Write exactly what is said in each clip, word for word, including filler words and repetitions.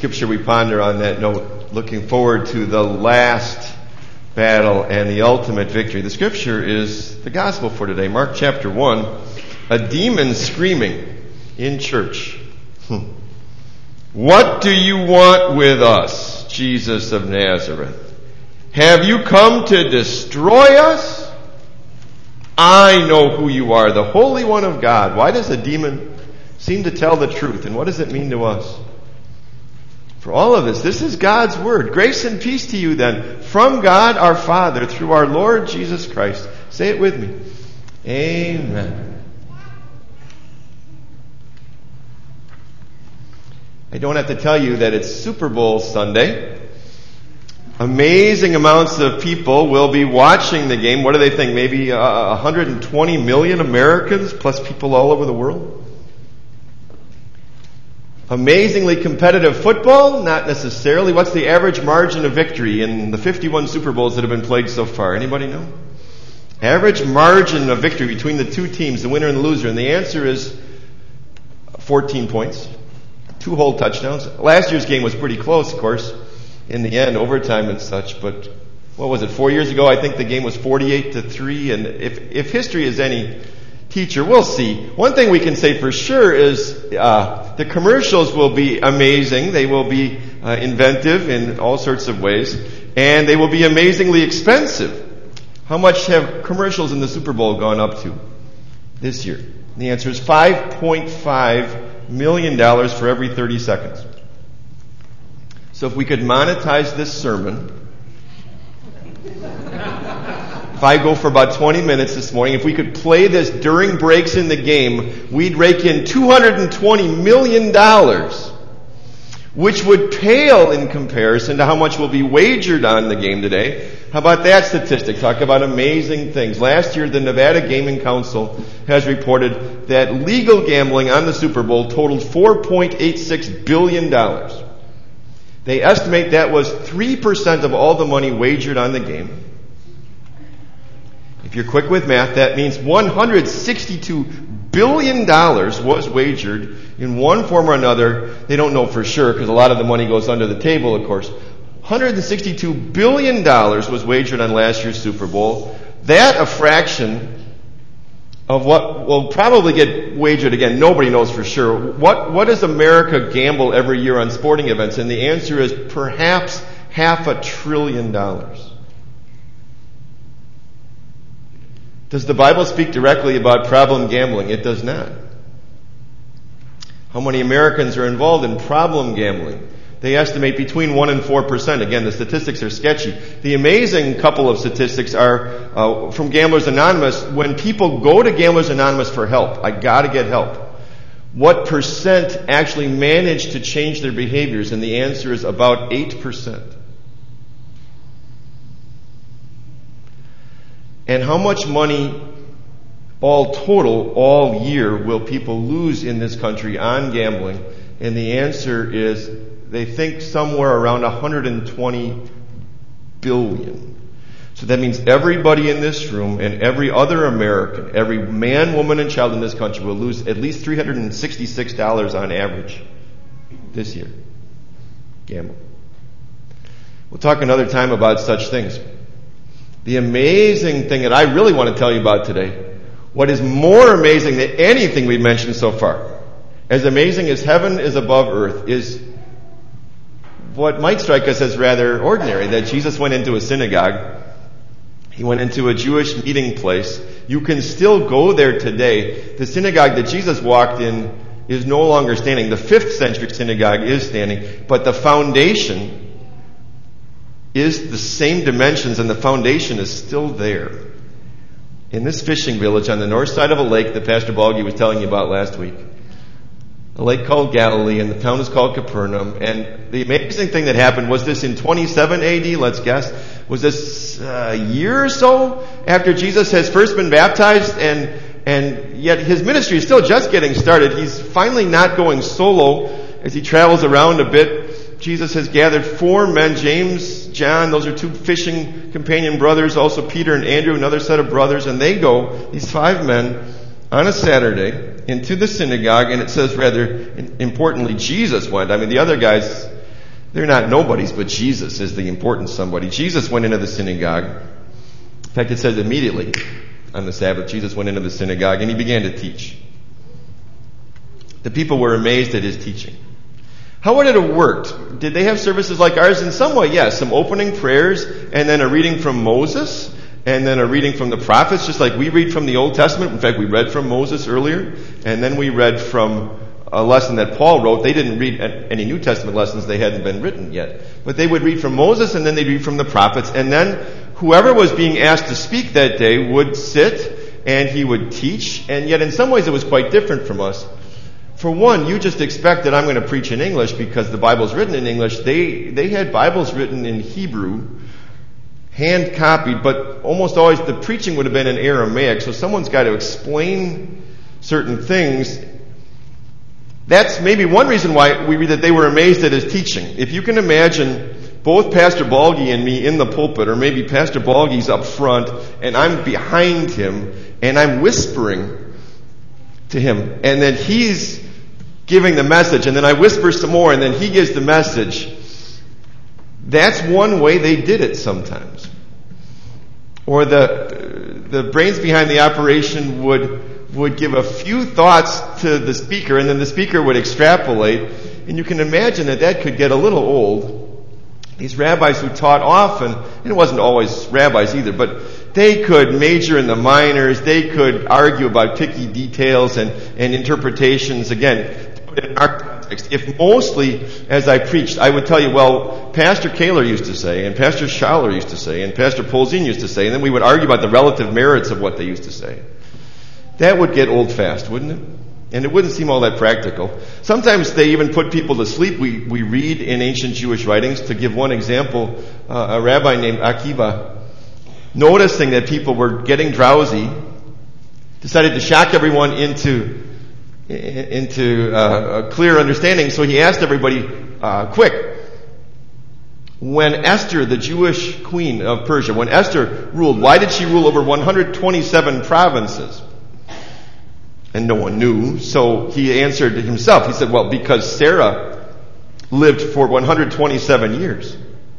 scripture we ponder on that note, looking forward to the last battle and the ultimate victory. The scripture is the gospel for today. Mark chapter one, a demon screaming in church. Hmm. What do you want with us, Jesus of Nazareth? Have you come to destroy us? I know who you are, the Holy One of God. Why does a demon seem to tell the truth? And what does it mean to us? For all of this, this is God's word. Grace and peace to you then, from God our Father, through our Lord Jesus Christ. Say it with me. Amen. I don't have to tell you that it's Super Bowl Sunday. Amazing amounts of people will be watching the game. What do they think? Maybe uh, one hundred twenty million Americans plus people all over the world? Amazingly competitive football? Not necessarily. What's the average margin of victory in the fifty-one Super Bowls that have been played so far? Anybody know? Average margin of victory between the two teams, the winner and the loser. And the answer is fourteen points. Two whole touchdowns. Last year's game was pretty close, of course. In the end, overtime and such, but what was it, four years ago? I think the game was forty-eight to three, and if, if history is any teacher, we'll see. One thing we can say for sure is uh, the commercials will be amazing. They will be uh, inventive in all sorts of ways, and they will be amazingly expensive. How much have commercials in the Super Bowl gone up to this year? And the answer is five point five million dollars for every thirty seconds. So if we could monetize this sermon, if I go for about twenty minutes this morning, if we could play this during breaks in the game, we'd rake in two hundred twenty million dollars, which would pale in comparison to how much will be wagered on the game today. How about that statistic? Talk about amazing things. Last year, the Nevada Gaming Council has reported that legal gambling on the Super Bowl totaled four point eight six billion dollars. They estimate that was three percent of all the money wagered on the game. If you're quick with math, that means one hundred sixty-two billion dollars was wagered in one form or another. They don't know for sure because a lot of the money goes under the table, of course. one hundred sixty-two billion dollars was wagered on last year's Super Bowl. That a fraction of what will probably get wagered again. Nobody knows for sure. What, what does America gamble every year on sporting events? And the answer is perhaps half a trillion dollars. Does the Bible speak directly about problem gambling? It does not. How many Americans are involved in problem gambling? They estimate between one and four percent. Again, the statistics are sketchy. The amazing couple of statistics are uh, from Gamblers Anonymous. When people go to Gamblers Anonymous for help, I gotta get help. What percent actually manage to change their behaviors? And the answer is about eight percent. And how much money all total, all year, will people lose in this country on gambling? And the answer is they think somewhere around one hundred twenty billion. So that means everybody in this room and every other American, every man, woman, and child in this country will lose at least three hundred sixty-six dollars on average this year. Gamble. We'll talk another time about such things. The amazing thing that I really want to tell you about today, what is more amazing than anything we've mentioned so far, as amazing as heaven is above earth, is what might strike us as rather ordinary, that Jesus went into a synagogue. He went into a Jewish meeting place. You can still go there today. The synagogue that Jesus walked in is no longer standing. The fifth century synagogue is standing, but the foundation is the same dimensions and the foundation is still there. In this fishing village on the north side of a lake that Pastor Balgi was telling you about last week, a lake called Galilee, and the town is called Capernaum. And the amazing thing that happened, was this in twenty-seven A D, let's guess? Was this a year or so after Jesus has first been baptized, and and yet his ministry is still just getting started. He's finally not going solo as he travels around a bit. Jesus has gathered four men, James, John, those are two fishing companion brothers, also Peter and Andrew, another set of brothers, and they go, these five men, on a Saturday into the synagogue, and it says rather importantly, Jesus went. I mean, the other guys They're not nobodies, but Jesus is the important somebody. Jesus went into the synagogue. In fact, it says immediately on the Sabbath, Jesus went into the synagogue and he began to teach. The people were amazed at his teaching. How would it have worked? Did they have services like ours? In some way, yes. Some opening prayers and then a reading from Moses and then a reading from the prophets, just like we read from the Old Testament. In fact, we read from Moses earlier and then we read from a lesson that Paul wrote. They didn't read any New Testament lessons. They hadn't been written yet. But they would read from Moses and then they'd read from the prophets. And then whoever was being asked to speak that day would sit and he would teach. And yet in some ways it was quite different from us. For one, you just expect that I'm going to preach in English because the Bible's written in English. They they had Bibles written in Hebrew, hand copied, but almost always the preaching would have been in Aramaic. So someone's got to explain certain things. That's maybe one reason why we read that they were amazed at his teaching. If you can imagine both Pastor Balgi and me in the pulpit, or maybe Pastor Balgi's up front and I'm behind him and I'm whispering to him, and then he's giving the message, and then I whisper some more, and then he gives the message. That's one way they did it sometimes. Or the the brains behind the operation would would give a few thoughts to the speaker, and then the speaker would extrapolate, and you can imagine that that could get a little old. These rabbis who taught often, and it wasn't always rabbis either, but they could major in the minors, they could argue about picky details and, and interpretations. Again, in our context, if mostly as I preached, I would tell you, well, Pastor Kaler used to say, and Pastor Schaller used to say, and Pastor Polzin used to say, and then we would argue about the relative merits of what they used to say. That would get old fast, wouldn't it? And it wouldn't seem all that practical. Sometimes they even put people to sleep. We we read in ancient Jewish writings, to give one example, uh, a rabbi named Akiva, noticing that people were getting drowsy, decided to shock everyone into into uh, a clear understanding. So he asked everybody, uh, quick, when Esther, the Jewish queen of Persia, when Esther ruled, why did she rule over one hundred twenty-seven provinces? And no one knew, so he answered himself. He said, well, because Sarah lived for one hundred twenty-seven years.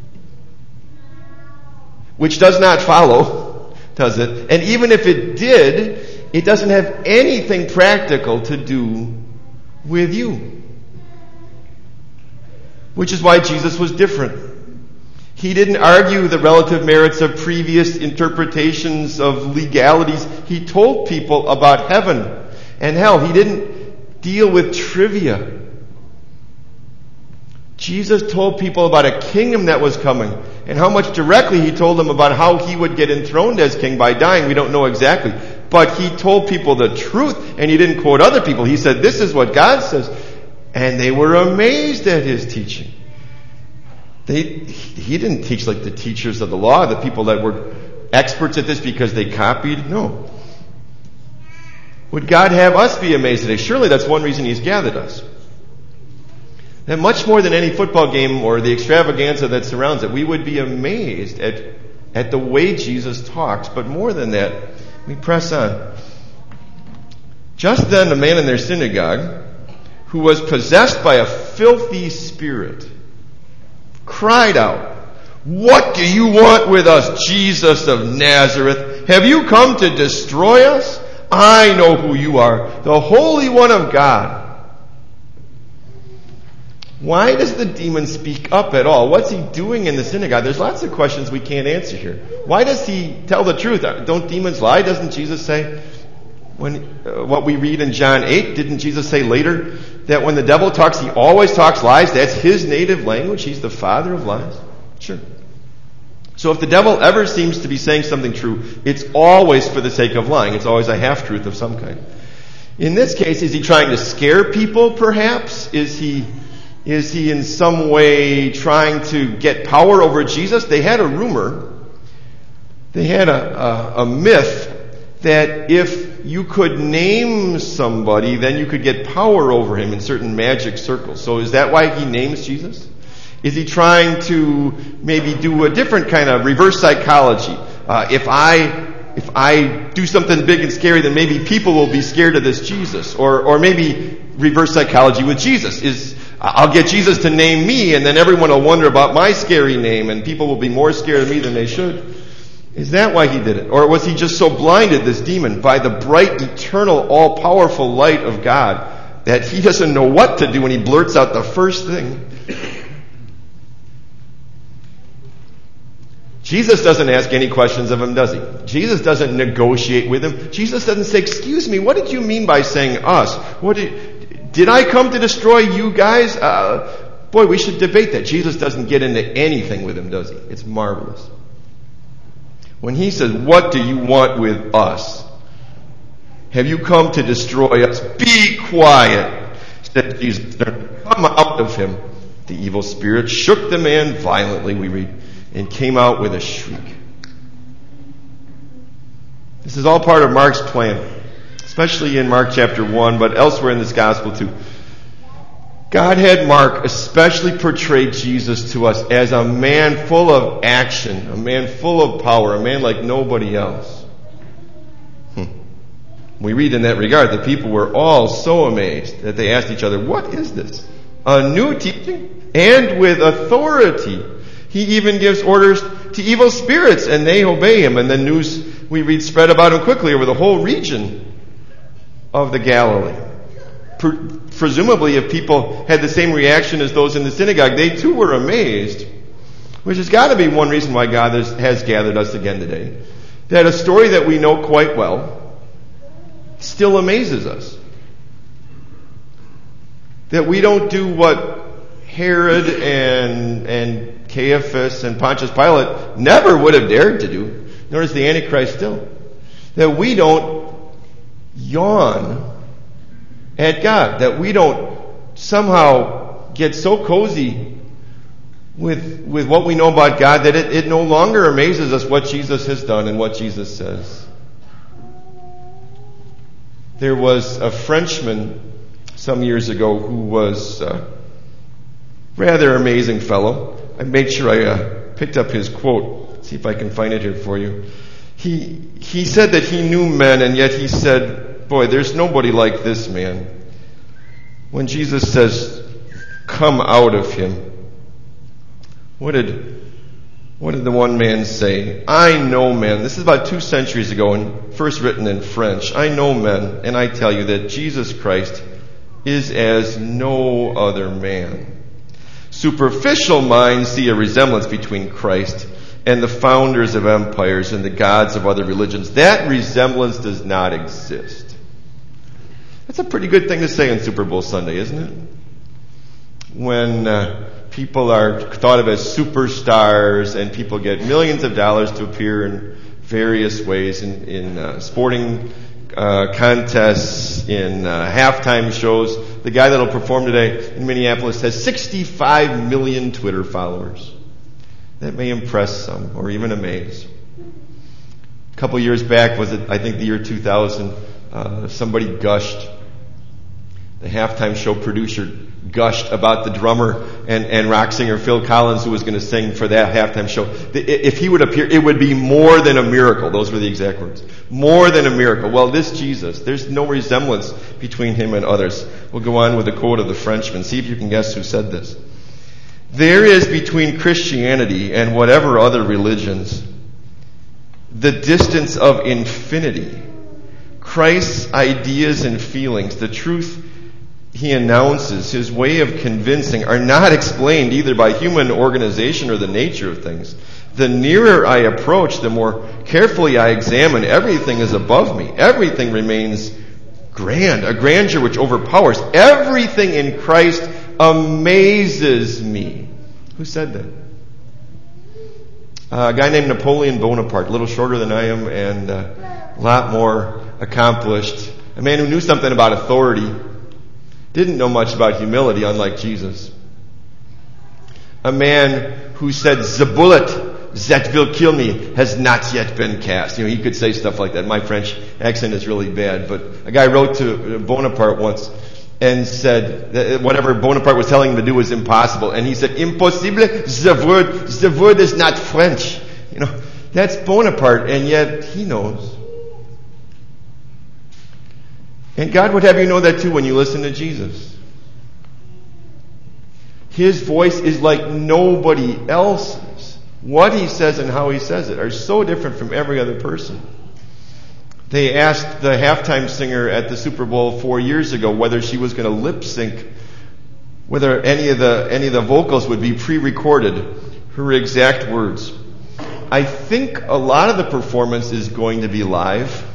Which does not follow, does it? And even if it did, it doesn't have anything practical to do with you. Which is why Jesus was different. He didn't argue the relative merits of previous interpretations of legalities. He told people about heaven and hell. He didn't deal with trivia. Jesus told people about a kingdom that was coming, and how much directly he told them about how he would get enthroned as king by dying. We don't know exactly. But he told people the truth, and he didn't quote other people. He said, this is what God says. And they were amazed at his teaching. They, he didn't teach like the teachers of the law, the people that were experts at this because they copied. No. Would God have us be amazed today? Surely that's one reason he's gathered us. That much more than any football game or the extravaganza that surrounds it, we would be amazed at, at the way Jesus talks. But more than that, we press on. Just then a man in their synagogue, who was possessed by a filthy spirit, cried out, "What do you want with us, Jesus of Nazareth? Have you come to destroy us? I know who you are, the Holy One of God." Why does the demon speak up at all? What's he doing in the synagogue? There's lots of questions we can't answer here. Why does he tell the truth? Don't demons lie? Doesn't Jesus say, when uh, what we read in John eight, didn't Jesus say later that when the devil talks, he always talks lies? That's his native language. He's the father of lies. Sure. So if the devil ever seems to be saying something true, it's always for the sake of lying. It's always a half-truth of some kind. In this case, is he trying to scare people, perhaps? Is he... Is he in some way trying to get power over Jesus? They had a rumor, they had a, a, a myth that if you could name somebody, then you could get power over him in certain magic circles. So is that why he names Jesus? Is he trying to maybe do a different kind of reverse psychology? Uh, if I if I do something big and scary, then maybe people will be scared of this Jesus. Or or maybe reverse psychology with Jesus. Is I'll get Jesus to name me, and then everyone will wonder about my scary name, and people will be more scared of me than they should. Is that why he did it? Or was he just so blinded, this demon, by the bright, eternal, all-powerful light of God, that he doesn't know what to do when he blurts out the first thing? Jesus doesn't ask any questions of him, does he? Jesus doesn't negotiate with him. Jesus doesn't say, excuse me, what did you mean by saying us? What did, did I come to destroy you guys? Uh, boy, we should debate that. Jesus doesn't get into anything with him, does he? It's marvelous. When he says, what do you want with us? Have you come to destroy us? Be quiet, said Jesus. Come out of him. The evil spirit shook the man violently, we read, and came out with a shriek. This is all part of Mark's plan, especially in Mark chapter one, but elsewhere in this gospel too. God had Mark especially portray Jesus to us as a man full of action, a man full of power, a man like nobody else. Hmm. We read in that regard that people were all so amazed that they asked each other, what is this? A new teaching? And with authority. He even gives orders to evil spirits, and they obey him. And the news, we read, spread about him quickly over the whole region of the Galilee. Pre- presumably, if people had the same reaction as those in the synagogue, they too were amazed. Which has got to be one reason why God has, has gathered us again today. That a story that we know quite well still amazes us. That we don't do what Herod and and Caiaphas and Pontius Pilate never would have dared to do, nor does the Antichrist still. That we don't yawn at God. That we don't somehow get so cozy with with what we know about God that it, it no longer amazes us what Jesus has done and what Jesus says. There was a Frenchman some years ago who was a rather amazing fellow. I made sure I uh, picked up his quote. Let's see if I can find it here for you. He he said that he knew men, and yet he said, boy, there's nobody like this man. When Jesus says, come out of him, what did what did the one man say? I know men. This is about two centuries ago and first written in French. I know men, and I tell you that Jesus Christ is as no other man. Superficial minds see a resemblance between Christ and the founders of empires and the gods of other religions. That resemblance does not exist. That's a pretty good thing to say on Super Bowl Sunday, isn't it? When uh, people are thought of as superstars and people get millions of dollars to appear in various ways in, in uh, sporting uh, contests, in uh, halftime shows. The guy that'll perform today in Minneapolis has sixty-five million Twitter followers. That may impress some or even amaze. A couple years back, was it, I think the year two thousand, uh, somebody gushed. The halftime show producer gushed about the drummer and, and rock singer Phil Collins, who was going to sing for that halftime show. If he would appear, it would be more than a miracle. Those were the exact words. More than a miracle. Well, this Jesus, there's no resemblance between him and others. We'll go on with the quote of the Frenchman. See if you can guess who said this. There is between Christianity and whatever other religions the distance of infinity. Christ's ideas and feelings, the truth he announces, his way of convincing, are not explained either by human organization or the nature of things. The nearer I approach, the more carefully I examine, everything is above me. Everything remains grand, a grandeur which overpowers. Everything in Christ amazes me. Who said that? Uh, a guy named Napoleon Bonaparte, a little shorter than I am and uh, a lot more accomplished. A man who knew something about authority. Didn't know much about humility, unlike Jesus. A man who said, the bullet that will kill me has not yet been cast. You know, he could say stuff like that. My French accent is really bad, but a guy wrote to Bonaparte once and said that whatever Bonaparte was telling him to do was impossible. And he said, impossible, the word, the word is not French. You know, that's Bonaparte, and yet he knows. And God would have you know that too when you listen to Jesus. His voice is like nobody else's. What he says and how he says it are so different from every other person. They asked the halftime singer at the Super Bowl four years ago whether she was going to lip sync, whether any of the any of the vocals would be pre-recorded. Her exact words: "I think a lot of the performance is going to be live."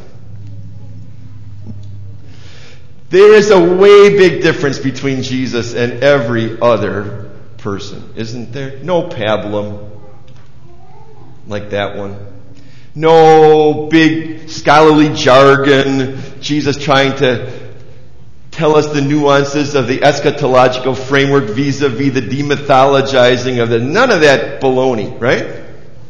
There is a way big difference between Jesus and every other person, isn't there? No pablum like that one. No big scholarly jargon, Jesus trying to tell us the nuances of the eschatological framework vis-a-vis the demythologizing of the... None of that baloney, right?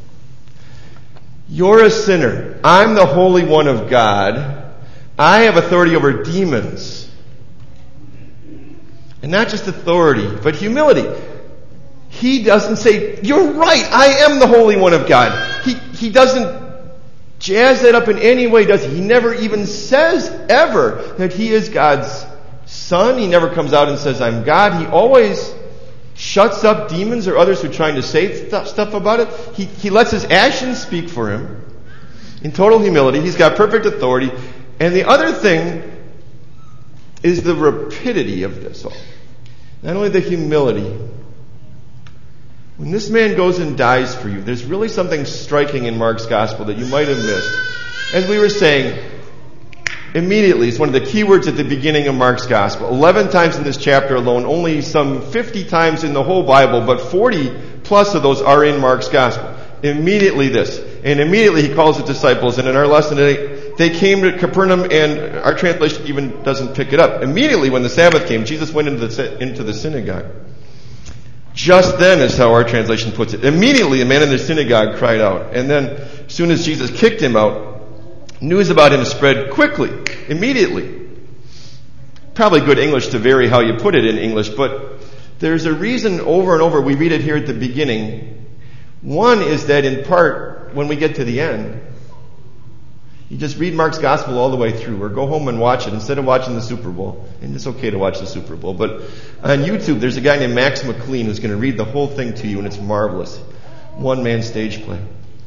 You're a sinner. I'm the Holy One of God. I have authority over demons. And not just authority, but humility. He doesn't say, "You're right, I am the Holy One of God." He, he doesn't jazz that up in any way, does he? He never even says ever that he is God's son. He never comes out and says, "I'm God." He always shuts up demons or others who are trying to say st- stuff about it. He, he lets his actions speak for him in total humility. He's got perfect authority. And the other thing is the rapidity of this all. Not only the humility. When this man goes and dies for you, there's really something striking in Mark's gospel that you might have missed. As we were saying, immediately is one of the key words at the beginning of Mark's gospel. Eleven times in this chapter alone, only some fifty times in the whole Bible, but forty plus of those are in Mark's gospel. Immediately this. And immediately he calls his disciples, and in our lesson today, they came to Capernaum, and our translation even doesn't pick it up. Immediately when the Sabbath came, Jesus went into the, into the synagogue. Just then is how our translation puts it. Immediately a man in the synagogue cried out. And then as soon as Jesus kicked him out, news about him spread quickly, immediately. Probably good English to vary how you put it in English, but there's a reason over and over we read it here at the beginning. One is that in part, when we get to the end, you just read Mark's gospel all the way through, or go home and watch it instead of watching the Super Bowl. And it's okay to watch the Super Bowl, but on YouTube there's a guy named Max McLean who's going to read the whole thing to you, and it's marvelous. One-man stage play.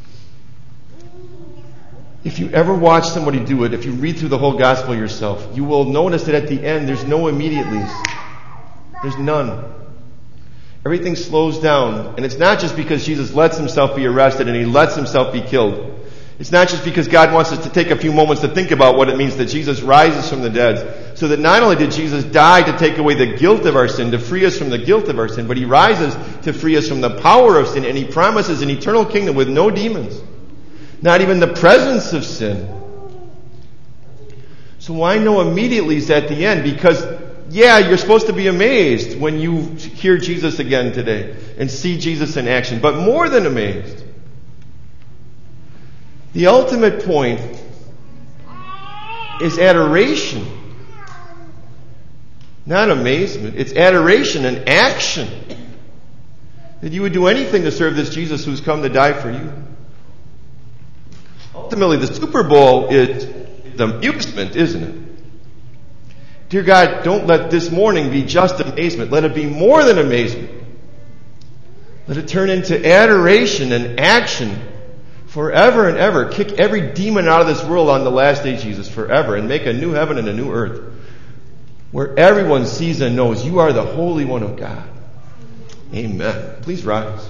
If you ever watch somebody do it, if you read through the whole gospel yourself, you will notice that at the end there's no immediatelys. There's none. Everything slows down, and it's not just because Jesus lets himself be arrested and he lets himself be killed. It's not just because God wants us to take a few moments to think about what it means that Jesus rises from the dead, so that not only did Jesus die to take away the guilt of our sin, to free us from the guilt of our sin, but he rises to free us from the power of sin, and he promises an eternal kingdom with no demons, not even the presence of sin. So why no immediatelys at the end? Because, yeah, you're supposed to be amazed when you hear Jesus again today and see Jesus in action, but more than amazed. The ultimate point is adoration. Not amazement. It's adoration and action. That you would do anything to serve this Jesus who's come to die for you. Ultimately, the Super Bowl is the amusement, isn't it? Dear God, don't let this morning be just amazement. Let it be more than amazement. Let it turn into adoration and action forever and ever. Kick every demon out of this world on the last day, Jesus, forever, and make a new heaven and a new earth where everyone sees and knows you are the Holy One of God. Amen. Please rise.